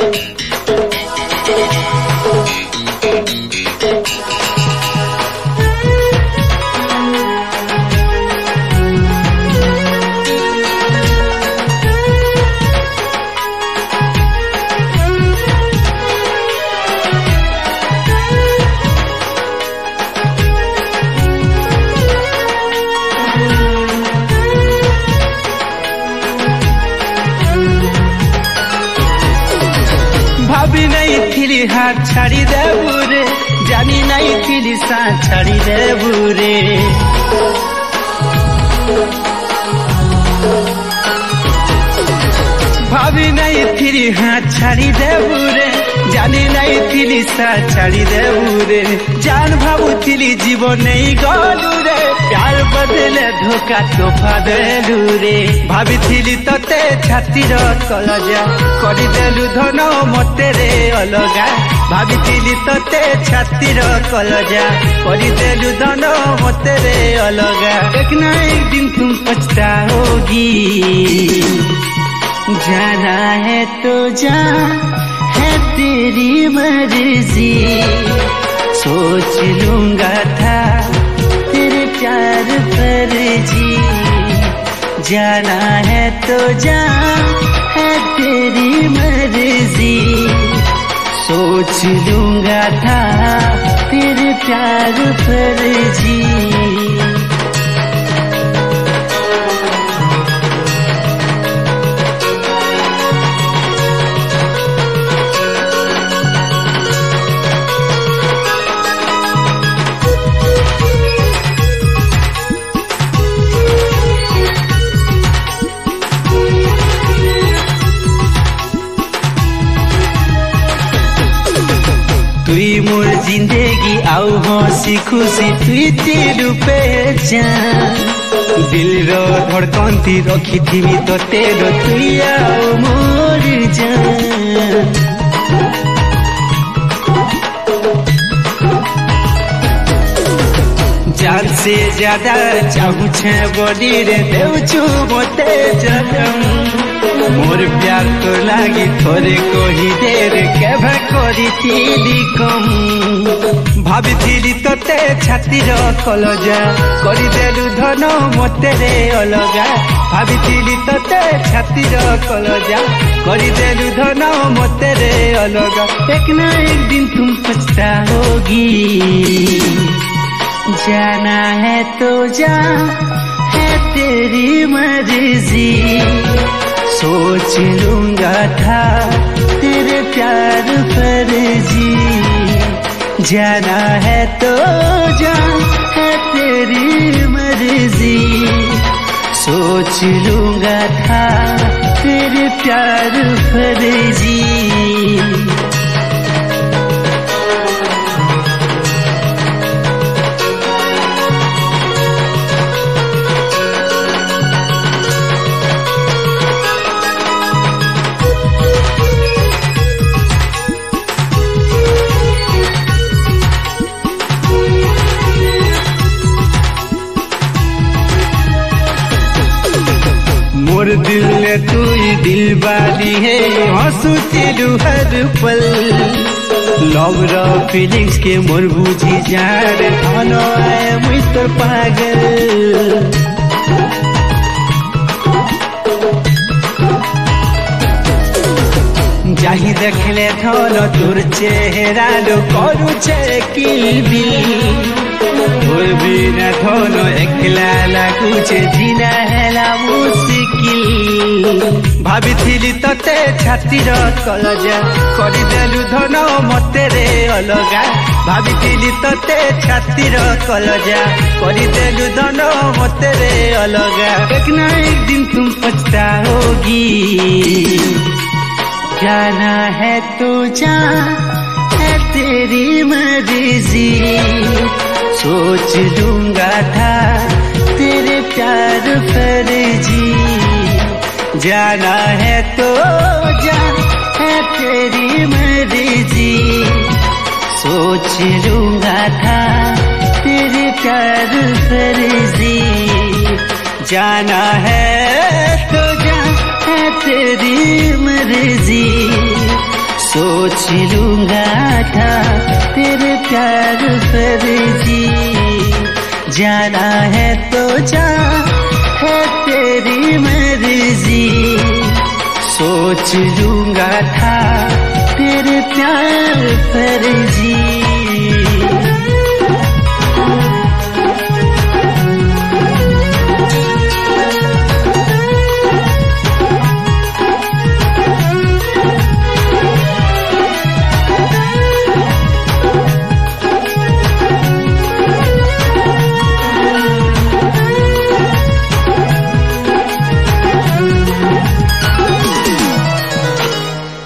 भाभी नहीं थिली हाथ छाड़ी दे बुरे, जानी नहीं थिली साथ छाड़ी दे बुरे। भाभी नहीं थिली हाथ छाड़ी दे बुरे, जानी नहीं थिली साथ छाड़ी दे बुरे। जान भावु थिली जीवन नहीं गलु रे, प्यार बदले धोखा तोफा देलु रे। भाभी थिली तते छातीर कलजा, करी देलु धन मते रे अलगा। भाभी थिली तते छातीर कलजा, करी देलु धन मते रे अलगा। एक ना एक दिन तुम पछताओगी, जाना है तो जा, है तेरी मर्जी। सोच लूंगा था तेरे प्यार पर जी, जाना है तो जा, है तेरी मर्जी। सोच लूंगा था तेरे प्यार पर जी। तुई मोर जिंदगी आउ हसी खुशी, तुई तेरू पहचान। दिल रो धड़कन थी रखी थी तो तेरो, तुई आउ मोर जान। जान से ज्यादा चाहू छे बड़ी रे, देउछु मोते जन्म। मोर प्यार तो लागी थोरे कोही देर, केभे करी थी कम। भाभी थिली तते छातीर कलजा, करी देलु धन मते रे अलगा। भाभी थिली तते छातीर कलजा, करी देलु धन मते रे अलगा। एक ना एक दिन तुम पछताओगी, जाना है तो जा, है तेरी मर्जी। सोच लूंगा था तेरे प्यार पर जी, जाना है तो जा, है तेरी मर्जी। सोच लूंगा था तेरे प्यार पर जी। मोर दिल ने तू ही दिल वाली है, हंसू तेरू हर पल। लव र फीलिंग्स के मोर बुझी जान, धनो है मुझ तोर पागल। जाही देखले धन तोर चेहरा लो, करू छे किलबिल। तोर बिना धन एकला लागुछे, जीना हेला मुश्किल। भाभी थिली तते छातीर कलजा, करी देलु धन मते रे अलगा। भाभी थिली तते छातीर कलजा, करी देलु धन मते रे अलगा। एक ना एक दिन तुम पछताओगी, जाना है तो जा, है तेरी मर्जी। सोच लूंगा था तेरे प्यार पर जी, जाना है तो जा, है तेरी मर्जी। सोच लूंगा था तेरे प्यार पर जी, जाना है तो जा, है तेरी मर्जी। सोच लूंगा था तेरे प्यार पर जी। जाना है तो जा, है तेरी मर्जी। सोच लूंगा था तेरे प्यार पर जी।